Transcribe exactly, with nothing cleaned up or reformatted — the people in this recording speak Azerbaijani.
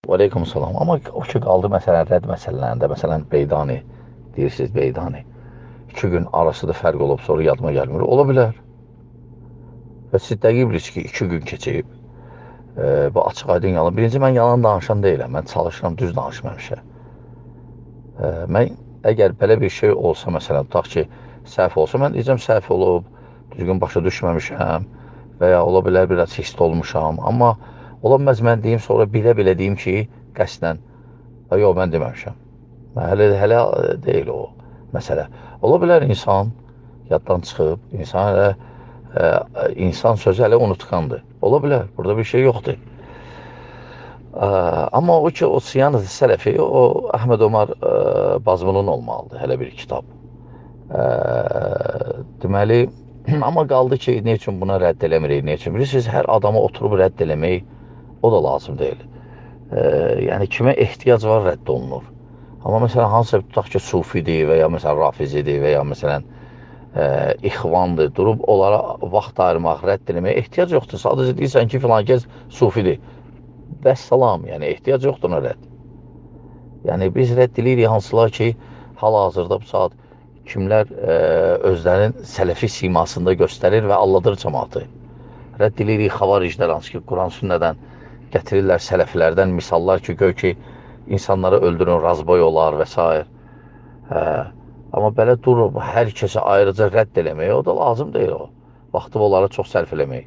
Və aleykum salam. Amma o ki qaldı məsələn rədd məsələlərində, məsələn Beydani deyirsiniz Beydani. İki gün arasında fərq olub, sonra yadıma gəlmir. Ola bilər. Və siz dəqiq bilirsiniz ki, iki gün keçib. E, bu açıq aydın yalan. Birinci, mən yalan danışan deyiləm. Mən çalışıram düz danışmamışam. E, mən əgər belə bir şey olsa, məsələn, tutaq ki, səhv olsa, mən deyəcəm səhv olub, düzgün başa düşməmişəm və ya ola bilər biraz hissli olmuşam. Amma ola bilməz mən deyim, sonra bilə-bilə deyim ki, qəsdən. Yox, mən deməmişəm. Hələ, hələ deyil o məsələ. Ola bilər insan yaddan çıxıb, insan hələ ə, insan sözü hələ unutqandır. Ola bilər, burada bir şey yoxdur. Ə, amma o ki, o Siyanət Sələfi, o Əhməd Omar ə, Bazmunun olmalıdır, hələ bir kitab. Ə, deməli, amma qaldı ki, ne üçün buna rədd eləmirik, ne üçün? Bilirsiniz, hər adamı oturub rədd eləmək, o da lazım deyil. Ə, yəni, kimə ehtiyac var rədd olunur. Amma məsələn, hansısa tutaq ki, sufidir və ya məsələn, rafizidir və ya məsələn, ə, ixvandır, durub onlara vaxt ayırmaq, rədd eləməyə ehtiyac yoxdur. Sadəcə deyirsən ki, filan kəs sufidir. Bəs salam, yəni ehtiyac yoxdur ona rədd. Yəni, biz rədd eləyirik hansılar ki, hal-hazırda bu saat kimlər ə, özlərinin sələfi simasında göstərir və alladır cəmaatı. Rədd eləyirik xavariclər, hansı ki, Quran sünnədən gətirirlər sələflərdən misallar ki, göy ki, insanları öldürün, razboy olar və s. Hə. Amma belə durub hər kəsə ayrıca rədd eləmək, o da lazım deyil o. Vaxtı onlara çox sərf eləmək.